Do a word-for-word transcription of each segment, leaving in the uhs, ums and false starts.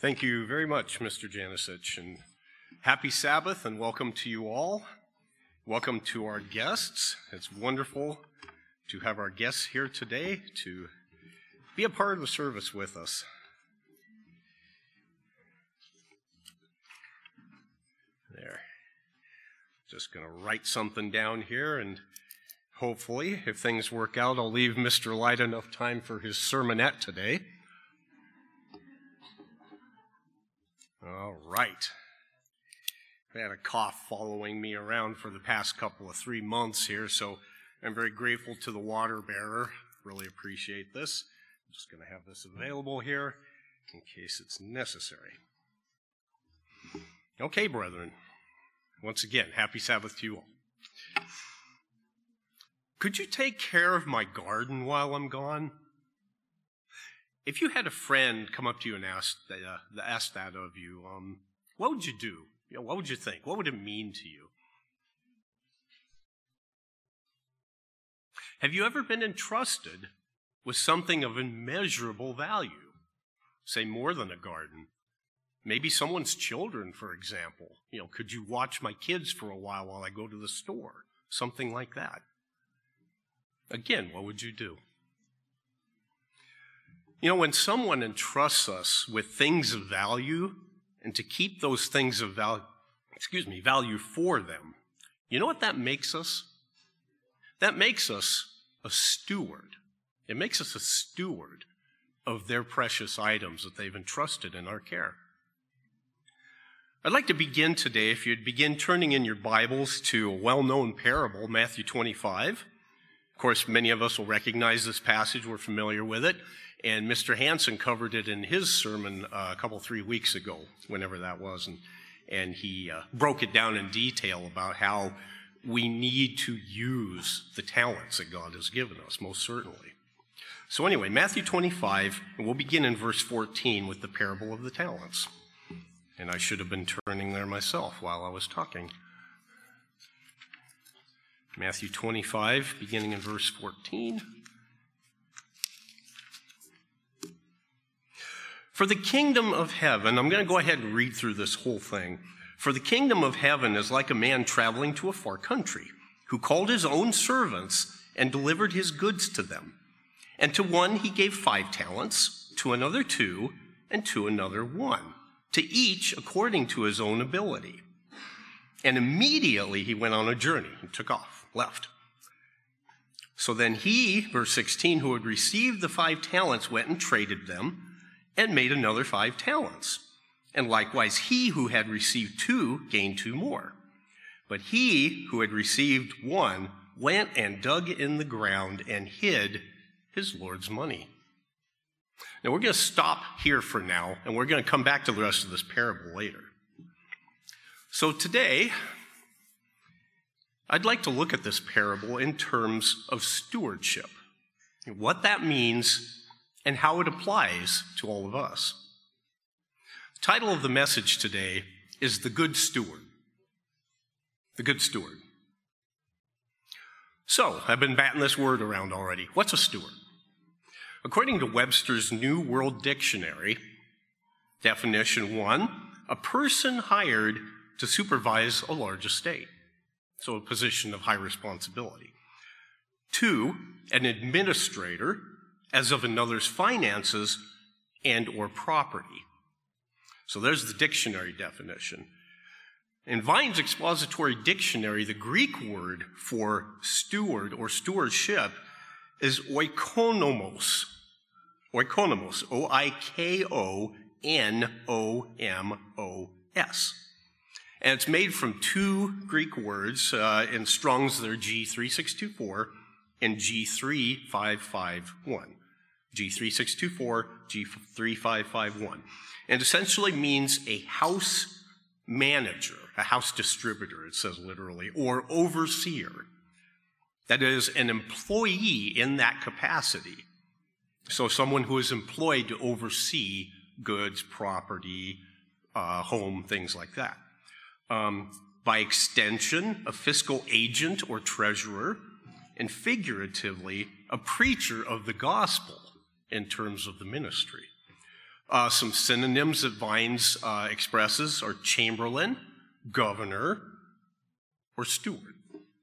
Thank you very much, Mister Janisich, and happy Sabbath and welcome to you all. Welcome to our guests. It's wonderful to have our guests here today to be a part of the service with us. There. Just going to write something down here, and hopefully, if things work out, I'll leave Mister Light enough time for his sermonette today. All right. I had a cough following me around for the past couple of three months here, so I'm very grateful to the water bearer. Really appreciate this. I'm just going to have this available here in case it's necessary. Okay, brethren. Once again, happy Sabbath to you all. Could you take care of my garden while I'm gone? If you had a friend come up to you and ask that, uh, ask that of you, um, what would you do? You know, what would you think? What would it mean to you? Have you ever been entrusted with something of immeasurable value? Say more than a garden. Maybe someone's children, for example. You know, could you watch my kids for a while while I go to the store? Something like that. Again, what would you do? You know, when someone entrusts us with things of value and to keep those things of value, excuse me, value for them, you know what that makes us? That makes us a steward. It makes us a steward of their precious items that they've entrusted in our care. I'd like to begin today, if you'd begin turning in your Bibles to a well-known parable, Matthew twenty-five. Of course, many of us will recognize this passage. We're familiar with it. And Mister Hansen covered it in his sermon uh, a couple, three weeks ago, whenever that was. And, and he uh, broke it down in detail about how we need to use the talents that God has given us, most certainly. So anyway, Matthew twenty-five, and we'll begin in verse fourteen with the parable of the talents. And I should have been turning there myself while I was talking. Matthew twenty-five, beginning in verse fourteen. For the kingdom of heaven, I'm going to go ahead and read through this whole thing. For the kingdom of heaven is like a man traveling to a far country, who called his own servants and delivered his goods to them. And to one he gave five talents, to another two, and to another one, to each according to his own ability. And immediately he went on a journey and took off, left. So then he, verse sixteen, who had received the five talents went and traded them, and made another five talents. And likewise he who had received two gained two more. But he who had received one went and dug in the ground and hid his Lord's money. Now we're going to stop here for now, and we're going to come back to the rest of this parable later. So today, I'd like to look at this parable in terms of stewardship, what that means and how it applies to all of us. The title of the message today is The Good Steward. The Good Steward. So, I've been batting this word around already. What's a steward? According to Webster's New World Dictionary, definition one, a person hired to supervise a large estate, so a position of high responsibility. Two, an administrator, as of another's finances and or property. So there's the dictionary definition. In Vine's Expository Dictionary, the Greek word for steward or stewardship is oikonomos. Oikonomos, O I K O N O M O S. And it's made from two Greek words. Uh, in Strong's, they're G three six two four and G three five five one. G three six two four, G three five five one. And essentially means a house manager, a house distributor, it says literally, or overseer. That is, an employee in that capacity. So someone who is employed to oversee goods, property, uh, home, things like that. Um, by extension, a fiscal agent or treasurer, and figuratively, a preacher of the gospel in terms of the ministry. Uh, some synonyms that Vines uh, expresses are chamberlain, governor, or steward.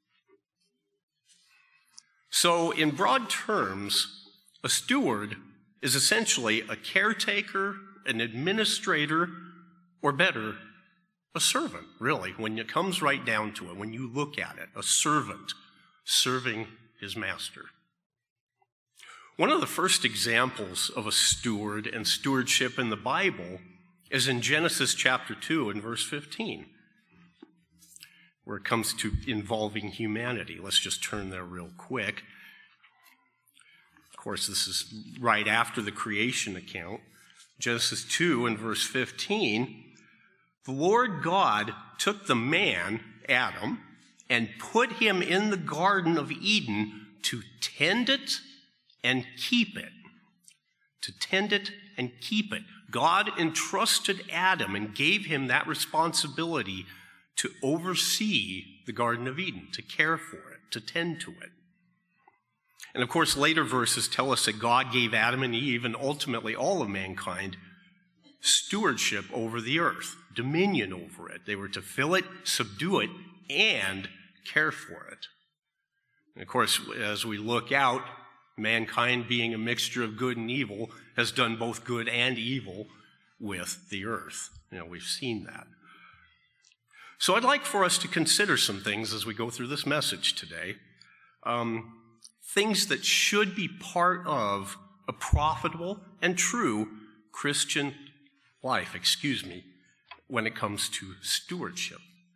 So in broad terms, a steward is essentially a caretaker, an administrator, or better, a servant, really, when it comes right down to it, when you look at it, a servant serving his master. One of the first examples of a steward and stewardship in the Bible is in Genesis chapter two and verse fifteen, where it comes to involving humanity. Let's just turn there real quick. Of course, this is right after the creation account. Genesis two and verse fifteen, the Lord God took the man, Adam, and put him in the Garden of Eden to tend it and keep it. To tend it and keep it. God entrusted Adam and gave him that responsibility to oversee the Garden of Eden, to care for it, to tend to it. And of course, later verses tell us that God gave Adam and Eve, and ultimately all of mankind, stewardship over the earth, dominion over it. They were to fill it, subdue it, and care for it. And of course, as we look out, mankind, being a mixture of good and evil, has done both good and evil with the earth. You know, we've seen that. So I'd like for us to consider some things as we go through this message today. Um, things that should be part of a profitable and true Christian life, excuse me, when it comes to stewardship.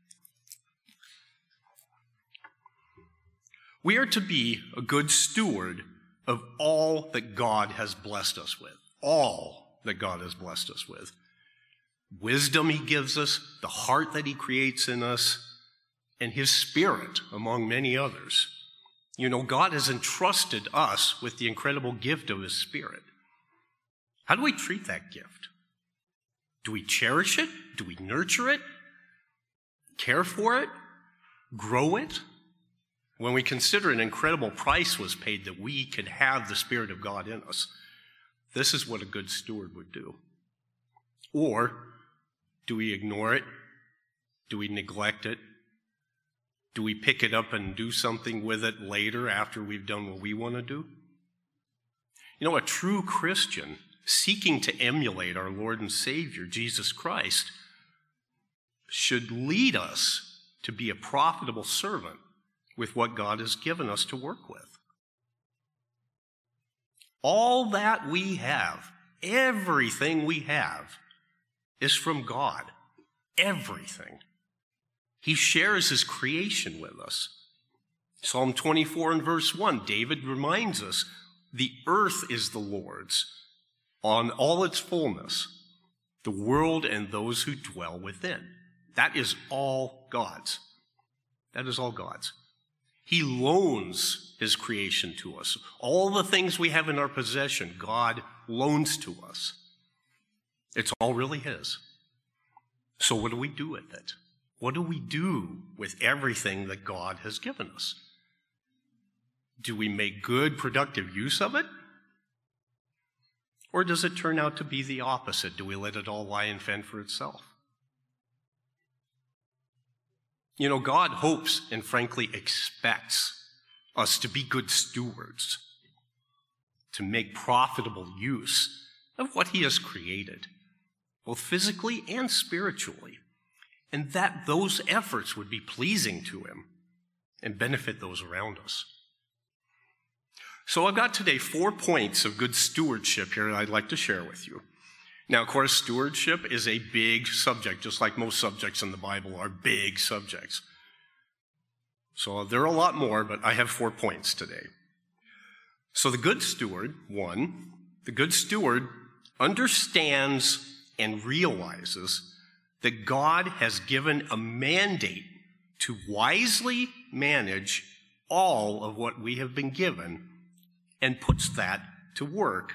We are to be a good steward of all that God has blessed us with. All that God has blessed us with. Wisdom he gives us, the heart that he creates in us, and his spirit, among many others. You know, God has entrusted us with the incredible gift of his spirit. How do we treat that gift? Do we cherish it? Do we nurture it? Care for it? Grow it? When we consider an incredible price was paid that we could have the Spirit of God in us, this is what a good steward would do. Or do we ignore it? Do we neglect it? Do we pick it up and do something with it later after we've done what we want to do? You know, a true Christian seeking to emulate our Lord and Savior, Jesus Christ, should lead us to be a profitable servant with what God has given us to work with. All that we have, everything we have, is from God. Everything. He shares his creation with us. Psalm twenty-four and verse one, David reminds us, the earth is the Lord's, on all its fullness, the world and those who dwell within. That is all God's. That is all God's. He loans his creation to us. All the things we have in our possession, God loans to us. It's all really his. So what do we do with it? What do we do with everything that God has given us? Do we make good, productive use of it? Or does it turn out to be the opposite? Do we let it all lie and fend for itself? You know, God hopes and frankly expects us to be good stewards, to make profitable use of what he has created, both physically and spiritually, and that those efforts would be pleasing to him and benefit those around us. So I've got today four points of good stewardship here that I'd like to share with you. Now, of course, stewardship is a big subject, just like most subjects in the Bible are big subjects. So there are a lot more, but I have four points today. So the good steward, one, the good steward understands and realizes that God has given a mandate to wisely manage all of what we have been given and puts that to work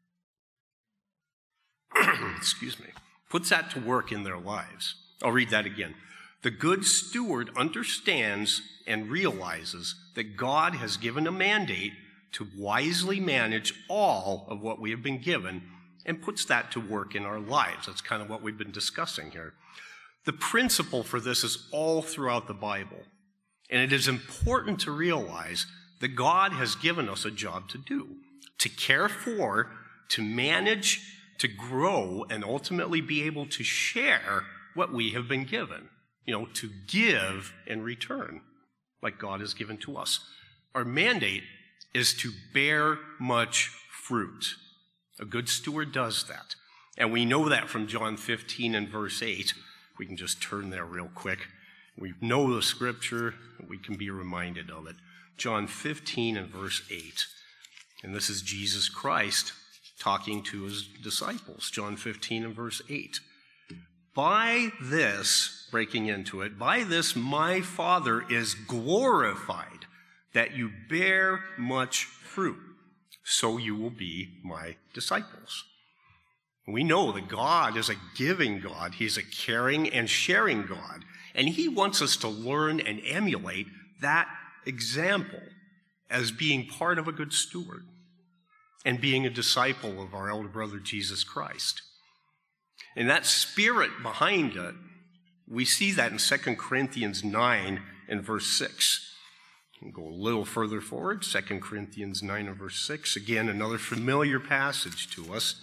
excuse me, puts that to work in their lives. I'll read that again. The good steward understands and realizes that God has given a mandate to wisely manage all of what we have been given and puts that to work in our lives. That's kind of what we've been discussing here. The principle for this is all throughout the Bible. And it is important to realize that God has given us a job to do, to care for, to manage, to grow, and ultimately be able to share what we have been given. You know, to give in return, like God has given to us. Our mandate is to bear much fruit. A good steward does that. And we know that from John fifteen and verse eight. We can just turn there real quick. We know the scripture, and we can be reminded of it. John fifteen and verse eight. And this is Jesus Christ talking to his disciples. John fifteen and verse eight. By this, breaking into it, by this my Father is glorified, that you bear much fruit, so you will be my disciples. We know that God is a giving God. He's a caring and sharing God. And he wants us to learn and emulate that example as being part of a good steward and being a disciple of our elder brother Jesus Christ. And that spirit behind it, we see that in Second Corinthians nine and verse six. We'll go a little further forward, Second Corinthians nine and verse six. Again, another familiar passage to us.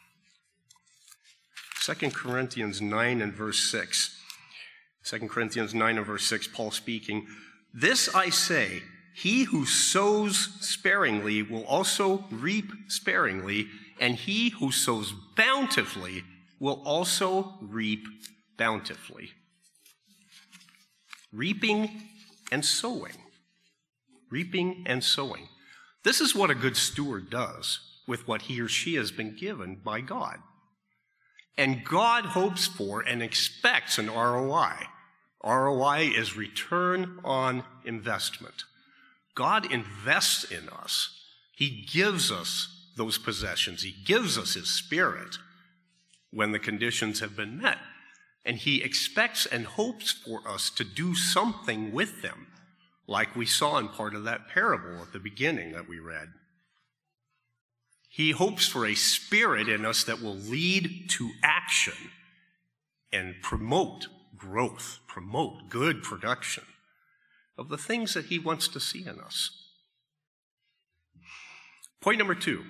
Second Corinthians nine and verse six. Second Corinthians nine and verse six, Paul speaking, "This I say, he who sows sparingly will also reap sparingly, and he who sows bountifully will also reap bountifully." Reaping and sowing. Reaping and sowing. This is what a good steward does with what he or she has been given by God. And God hopes for and expects an R O I. R O I is return on investment. God invests in us. He gives us those possessions. He gives us his spirit when the conditions have been met. And he expects and hopes for us to do something with them, like we saw in part of that parable at the beginning that we read. He hopes for a spirit in us that will lead to action and promote growth, promote good production of the things that he wants to see in us. Point number two.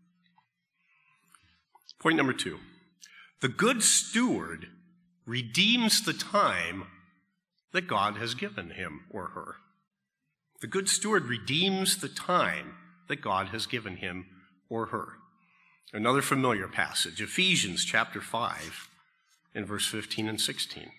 Point number two. The good steward redeems the time that God has given him or her. The good steward redeems the time that God has given him or her. Another familiar passage, Ephesians chapter five, in verse fifteen and sixteen.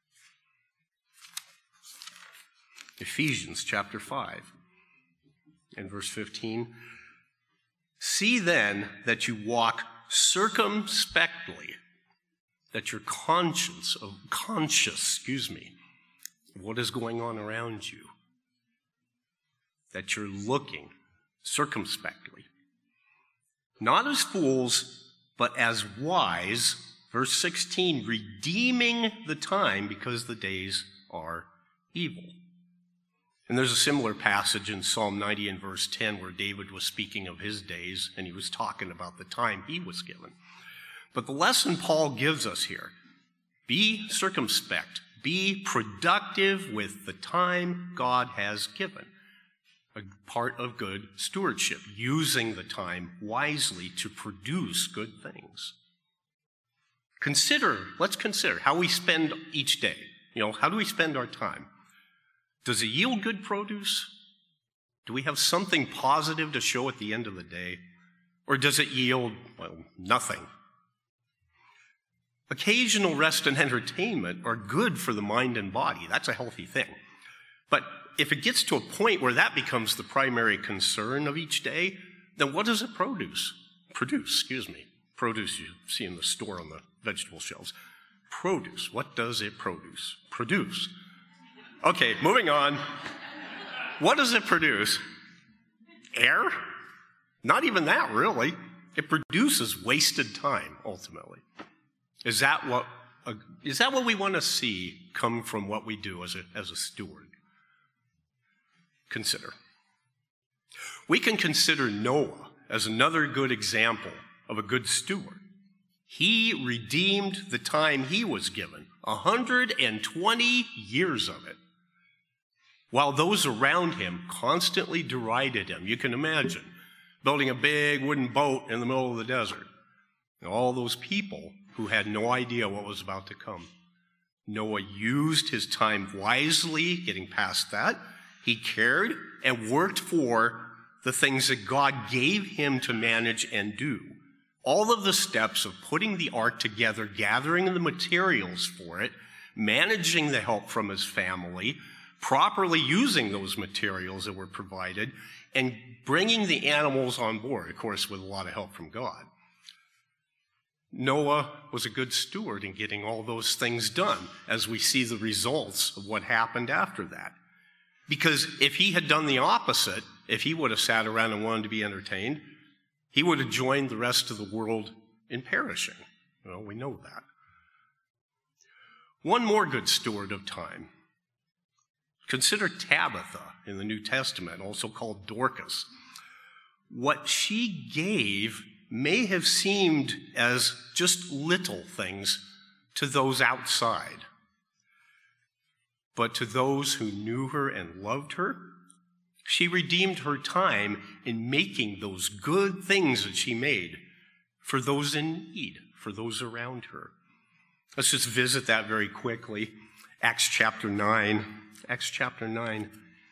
Ephesians chapter five, in verse fifteen. "See then that you walk circumspectly, that you're conscious of conscious, excuse me, of what is going on around you, that you're looking circumspectly, not as fools, but as wise," verse sixteen, "redeeming the time because the days are evil." And there's a similar passage in Psalm ninety and verse ten where David was speaking of his days and he was talking about the time he was given. But the lesson Paul gives us here, be circumspect, be productive with the time God has given. A part of good stewardship, using the time wisely to produce good things. Consider, let's consider how we spend each day. You know, how do we spend our time? Does it yield good produce? Do we have something positive to show at the end of the day? Or does it yield, well, nothing? Occasional rest and entertainment are good for the mind and body. That's a healthy thing. But if it gets to a point where that becomes the primary concern of each day, then what does it produce? Produce, excuse me. Produce you see in the store on the vegetable shelves. Produce, what does it produce? Produce. Okay, moving on. What does it produce? Air? Not even that, really. It produces wasted time, ultimately. Is that what, uh, is that what we want to see come from what we do as a, as a steward? Consider. We can consider Noah as another good example of a good steward. He redeemed the time he was given, one hundred twenty years of it, while those around him constantly derided him. You can imagine building a big wooden boat in the middle of the desert. And all those people who had no idea what was about to come. Noah used his time wisely, getting past that. He cared and worked for the things that God gave him to manage and do. All of the steps of putting the ark together, gathering the materials for it, managing the help from his family, properly using those materials that were provided, and bringing the animals on board, of course, with a lot of help from God. Noah was a good steward in getting all those things done, as we see the results of what happened after that. Because if he had done the opposite, if he would have sat around and wanted to be entertained, he would have joined the rest of the world in perishing. Well, we know that. One more good steward of time. Consider Tabitha in the New Testament, also called Dorcas. What she gave may have seemed as just little things to those outside. But to those who knew her and loved her, she redeemed her time in making those good things that she made for those in need, for those around her. Let's just visit that very quickly. Acts chapter nine. Acts chapter nine.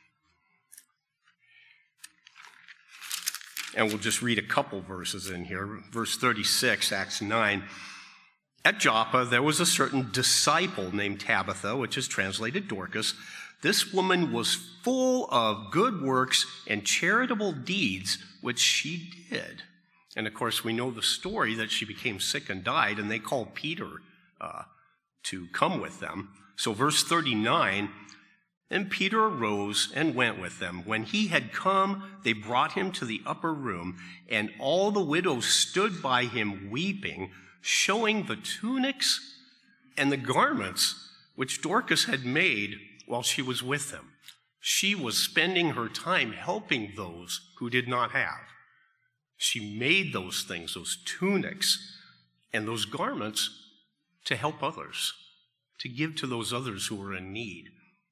And we'll just read a couple verses in here. Verse thirty-six, Acts nine. At Joppa, there was a certain disciple named Tabitha, which is translated Dorcas. This woman was full of good works and charitable deeds, which she did. And of course, we know the story that she became sick and died, and they called Peter uh, to come with them. So verse thirty-nine, and Peter arose and went with them. When he had come, they brought him to the upper room, and all the widows stood by him weeping, showing the tunics and the garments which Dorcas had made while she was with them. She was spending her time helping those who did not have. She made those things, those tunics and those garments, to help others, to give to those others who were in need.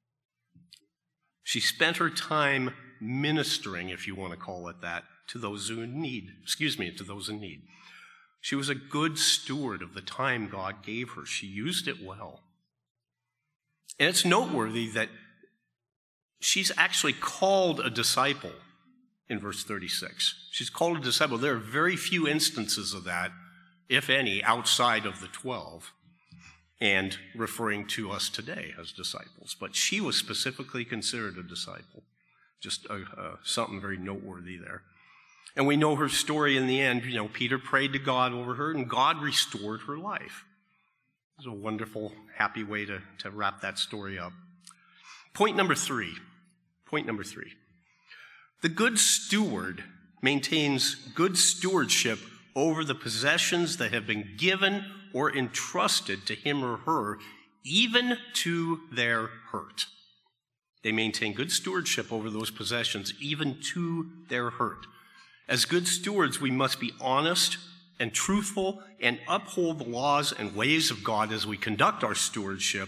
She spent her time ministering, if you want to call it that, to those who need, excuse me, to those in need. She was a good steward of the time God gave her. She used it well. And it's noteworthy that she's actually called a disciple in verse thirty-six. She's called a disciple. There are very few instances of that, if any, outside of the twelve, and referring to us today as disciples. But she was specifically considered a disciple. Just uh, uh, something very noteworthy there. And we know her story in the end. You know, Peter prayed to God over her, and God restored her life. It's a wonderful, happy way to, to wrap that story up. Point number three. Point number three. The good steward maintains good stewardship over the possessions that have been given or entrusted to him or her, even to their hurt. They maintain good stewardship over those possessions, even to their hurt. As good stewards, we must be honest and truthful and uphold the laws and ways of God as we conduct our stewardship,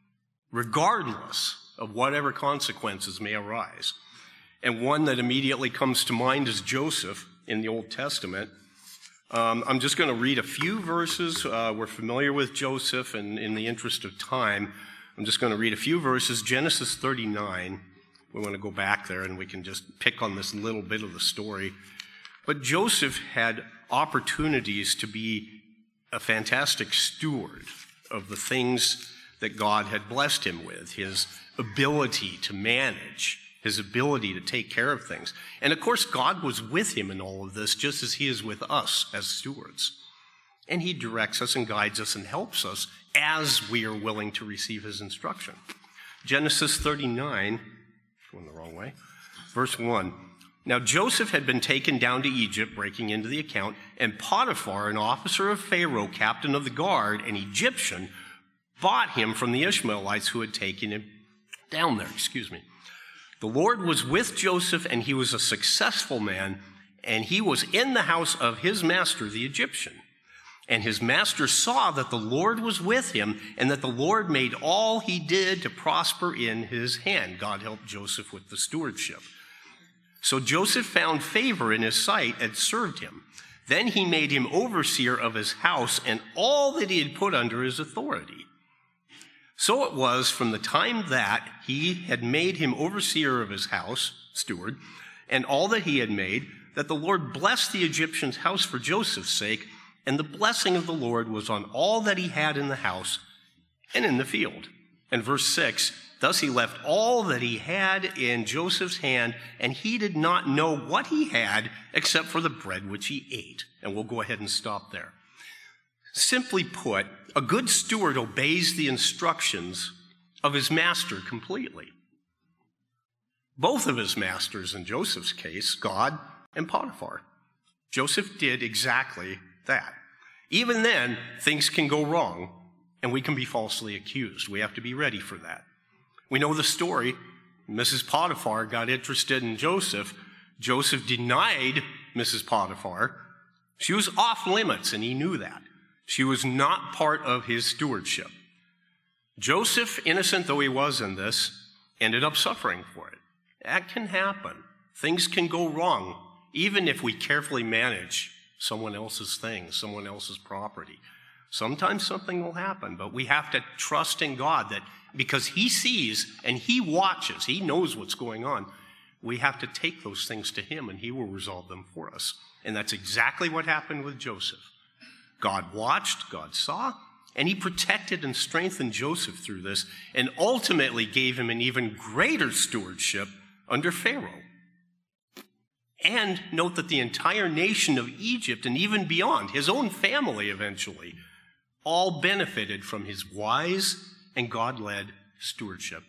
regardless of whatever consequences may arise. And one that immediately comes to mind is Joseph in the Old Testament. Um, I'm just going to read a few verses. Uh, we're familiar with Joseph, and in the interest of time, I'm just going to read a few verses. Genesis thirty-nine. We want to go back there, and we can just pick on this little bit of the story. But Joseph had opportunities to be a fantastic steward of the things that God had blessed him with, his ability to manage, his ability to take care of things. And of course, God was with him in all of this, just as he is with us as stewards. And he directs us and guides us and helps us as we are willing to receive his instruction. Genesis thirty-nine, going the wrong way, verse one. Now Joseph had been taken down to Egypt, breaking into the account, and Potiphar, an officer of Pharaoh, captain of the guard, an Egyptian, bought him from the Ishmaelites who had taken him down there. Excuse me. The Lord was with Joseph, and he was a successful man, and he was in the house of his master, the Egyptian. And his master saw that the Lord was with him, and that the Lord made all he did to prosper in his hand. God helped Joseph with the stewardship. So Joseph found favor in his sight and served him. Then he made him overseer of his house and all that he had put under his authority. So it was from the time that he had made him overseer of his house, steward, and all that he had made, that the Lord blessed the Egyptian's house for Joseph's sake, and the blessing of the Lord was on all that he had in the house and in the field. And verse six, thus he left all that he had in Joseph's hand, and he did not know what he had except for the bread which he ate. And we'll go ahead and stop there. Simply put, a good steward obeys the instructions of his master completely. Both of his masters, in Joseph's case, God and Potiphar. Joseph did exactly that. Even then, things can go wrong, and we can be falsely accused. We have to be ready for that. We know the story. Missus Potiphar got interested in Joseph. Joseph denied Missus Potiphar. She was off limits, and he knew that. She was not part of his stewardship. Joseph, innocent though he was in this, ended up suffering for it. That can happen. Things can go wrong, even if we carefully manage someone else's things, someone else's property. Sometimes something will happen, but we have to trust in God that because he sees and he watches, he knows what's going on, we have to take those things to him and he will resolve them for us. And that's exactly what happened with Joseph. God watched, God saw, and he protected and strengthened Joseph through this and ultimately gave him an even greater stewardship under Pharaoh. And note that the entire nation of Egypt and even beyond, his own family eventually, all benefited from his wise and God-led stewardship.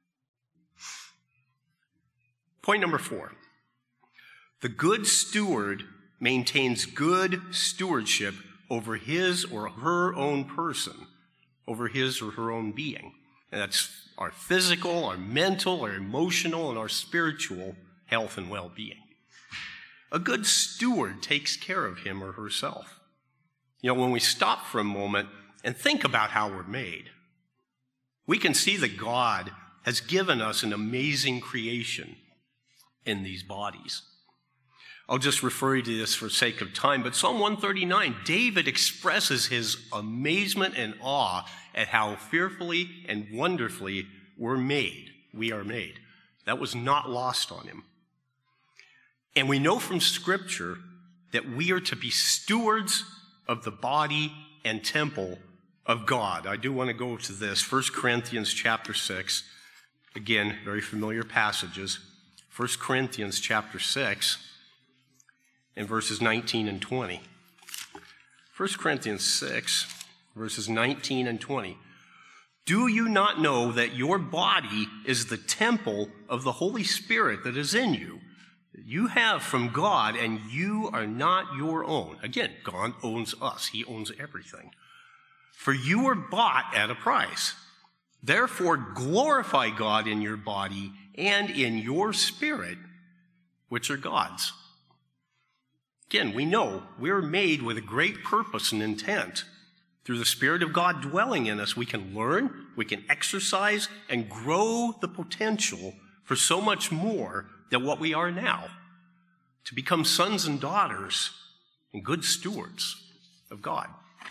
Point number four. The good steward maintains good stewardship over his or her own person, over his or her own being. And that's our physical, our mental, our emotional, and our spiritual health and well-being. A good steward takes care of him or herself. You know, when we stop for a moment and think about how we're made, we can see that God has given us an amazing creation in these bodies. I'll just refer you to this for sake of time, but Psalm one thirty-nine, David expresses his amazement and awe at how fearfully and wonderfully we're made. We are made. That was not lost on him. And we know from Scripture that we are to be stewards of the body and temple of God. I do want to go to this, First Corinthians chapter six. Again, very familiar passages. First Corinthians chapter six and verses nineteen and twenty. First Corinthians six, verses nineteen and twenty. Do you not know that your body is the temple of the Holy Spirit that is in you? You have from God, and you are not your own. Again, God owns us. He owns everything. For you were bought at a price. Therefore, glorify God in your body and in your spirit, which are God's. Again, we know we're made with a great purpose and intent. Through the Spirit of God dwelling in us, we can learn, we can exercise, and grow the potential for so much more than what we are now, to become sons and daughters and good stewards of God.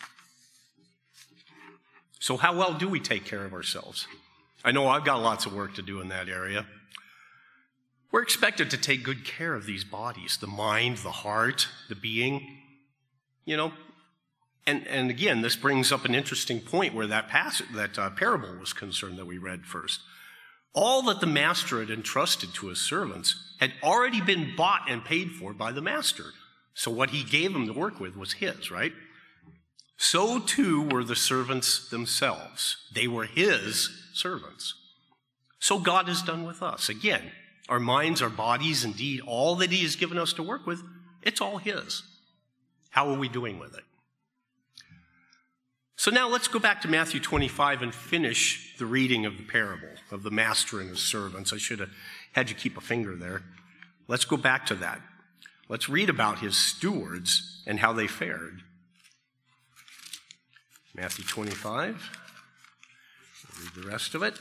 So how well do we take care of ourselves? I know I've got lots of work to do in that area. We're expected to take good care of these bodies, the mind, the heart, the being, you know. And, and again, this brings up an interesting point where that passage, that uh, parable was concerned that we read first. All that the master had entrusted to his servants had already been bought and paid for by the master. So what he gave them to work with was his, right? So too were the servants themselves. They were his servants. So God has done with us. Again, our minds, our bodies, indeed, all that he has given us to work with, it's all his. How are we doing with it? So now let's go back to Matthew twenty-five and finish the reading of the parable of the master and his servants. I should have had you keep a finger there. Let's go back to that. Let's read about his stewards and how they fared. Matthew twenty-five. We'll read the rest of it.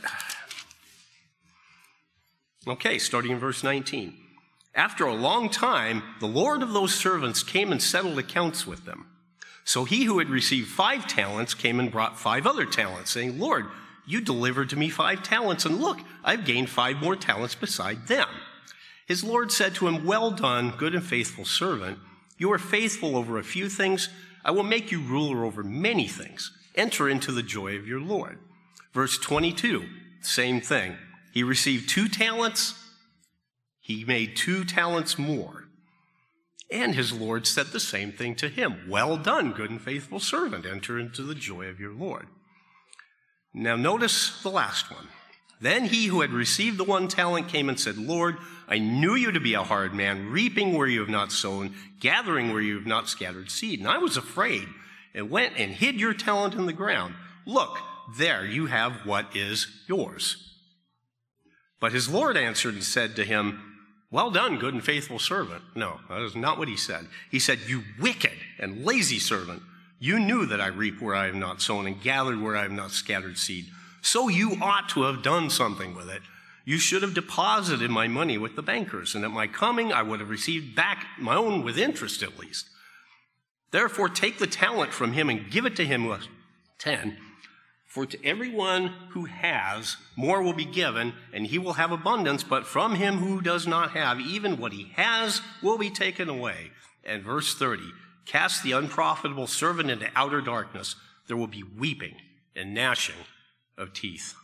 Okay, starting in verse nineteen. After a long time, the Lord of those servants came and settled accounts with them. So he who had received five talents came and brought five other talents, saying, Lord, you delivered to me five talents, and look, I've gained five more talents beside them. His Lord said to him, well done, good and faithful servant. You are faithful over a few things. I will make you ruler over many things. Enter into the joy of your Lord. Verse twenty-two, same thing. He received two talents. He made two talents more. And his Lord said the same thing to him. Well done, good and faithful servant. Enter into the joy of your Lord. Now notice the last one. Then he who had received the one talent came and said, Lord, I knew you to be a hard man, reaping where you have not sown, gathering where you have not scattered seed. And I was afraid and went and hid your talent in the ground. Look, there you have what is yours. But his Lord answered and said to him, well done, good and faithful servant. No, that is not what he said. He said, you wicked and lazy servant. You knew that I reap where I have not sown and gathered where I have not scattered seed. So you ought to have done something with it. You should have deposited my money with the bankers, and at my coming I would have received back my own with interest at least. Therefore take the talent from him and give it to him with ten. For to everyone who has, more will be given, and he will have abundance, but from him who does not have, even what he has will be taken away. And verse thirty, cast the unprofitable servant into outer darkness. There will be weeping and gnashing of teeth.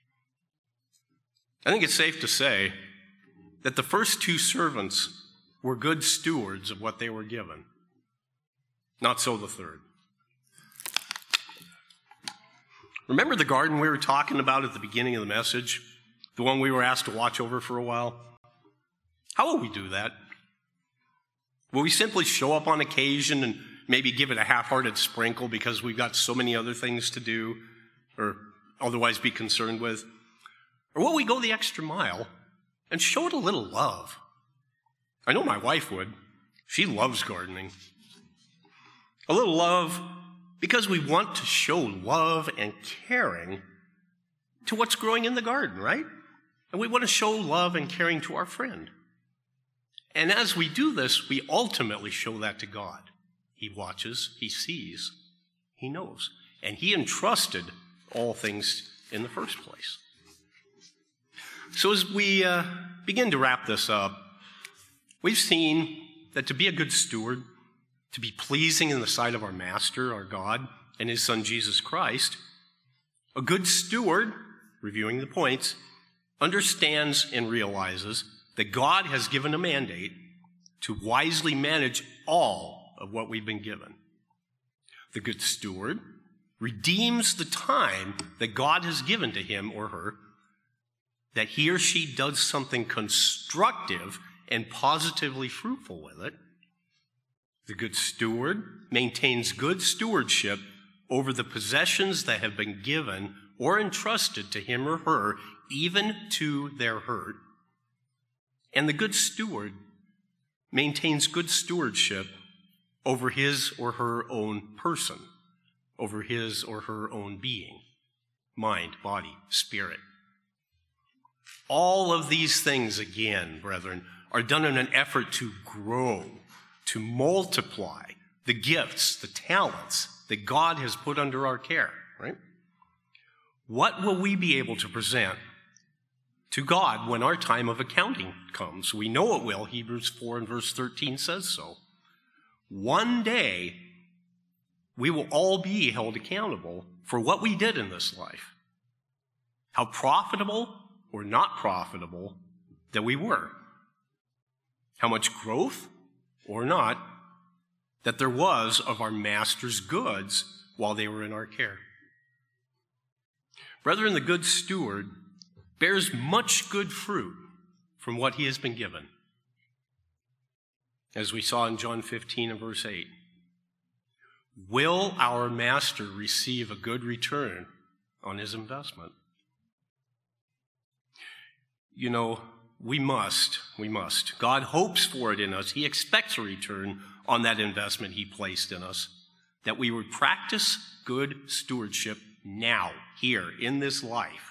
I think it's safe to say that the first two servants were good stewards of what they were given. Not so the third. Remember the garden we were talking about at the beginning of the message? The one we were asked to watch over for a while? How will we do that? Will we simply show up on occasion and maybe give it a half-hearted sprinkle because we've got so many other things to do or otherwise be concerned with? Or will we go the extra mile and show it a little love? I know my wife would. She loves gardening. A little love because we want to show love and caring to what's growing in the garden, right? And we want to show love and caring to our friend. And as we do this, we ultimately show that to God. He watches, he sees, he knows. And he entrusted all things in the first place. So as we uh, begin to wrap this up, we've seen that to be a good steward, to be pleasing in the sight of our Master, our God, and his Son, Jesus Christ, a good steward, reviewing the points, understands and realizes that God has given a mandate to wisely manage all of what we've been given. The good steward redeems the time that God has given to him or her, that he or she does something constructive and positively fruitful with it. The good steward maintains good stewardship over the possessions that have been given or entrusted to him or her, even to their hurt. And the good steward maintains good stewardship over his or her own person, over his or her own being, mind, body, spirit. All of these things, again, brethren, are done in an effort to grow, to multiply the gifts, the talents that God has put under our care, right? What will we be able to present to God when our time of accounting comes? We know it will. Hebrews four and verse thirteen says so. One day, we will all be held accountable for what we did in this life. How profitable or not profitable that we were. How much growth or not that there was of our Master's goods while they were in our care. Brethren, the good steward bears much good fruit from what he has been given. As we saw in John fifteen and verse eight. Will our Master receive a good return on his investment? You know, we must, we must. God hopes for it in us. He expects a return on that investment he placed in us, that we would practice good stewardship now, here, in this life.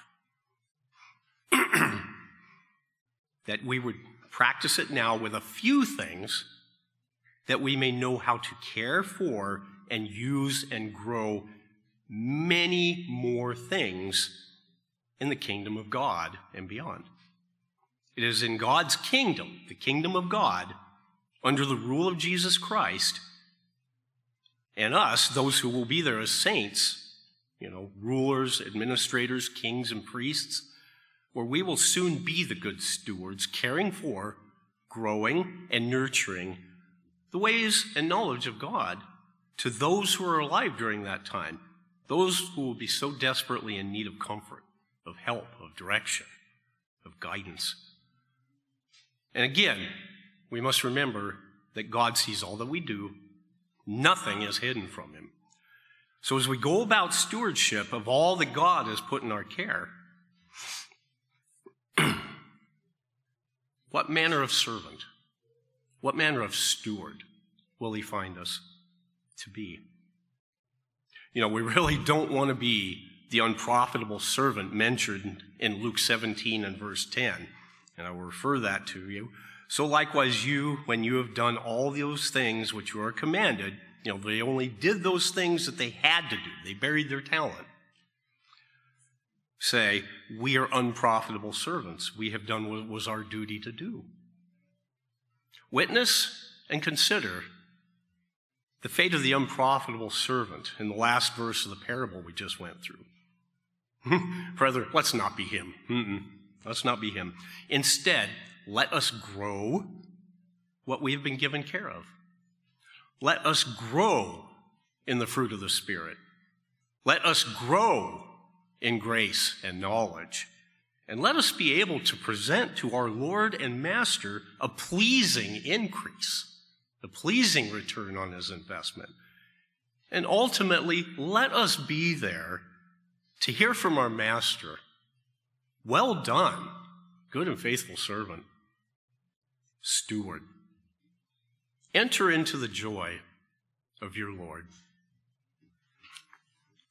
That we would practice it now with a few things that we may know how to care for and use and grow many more things in the kingdom of God and beyond. It is in God's kingdom, the kingdom of God, under the rule of Jesus Christ, and us, those who will be there as saints, you know, rulers, administrators, kings, and priests, where we will soon be the good stewards, caring for, growing, and nurturing the ways and knowledge of God to those who are alive during that time, those who will be so desperately in need of comfort, of help, of direction, of guidance. And again, we must remember that God sees all that we do. Nothing is hidden from him. So as we go about stewardship of all that God has put in our care, what manner of servant, what manner of steward will he find us to be? You know, we really don't want to be the unprofitable servant mentioned in Luke seventeen and verse ten, and I will refer that to you. So likewise you, when you have done all those things which you are commanded, you know, they only did those things that they had to do. They buried their talent. Say, we are unprofitable servants. We have done what was our duty to do. Witness and consider the fate of the unprofitable servant in the last verse of the parable we just went through. Brother, let's not be him. Mm-mm. Let's not be him. Instead, let us grow what we have been given care of. Let us grow in the fruit of the Spirit. Let us grow in grace and knowledge. And let us be able to present to our Lord and Master a pleasing increase, a pleasing return on his investment. And ultimately, let us be there to hear from our Master, well done, good and faithful servant, steward. Enter into the joy of your Lord.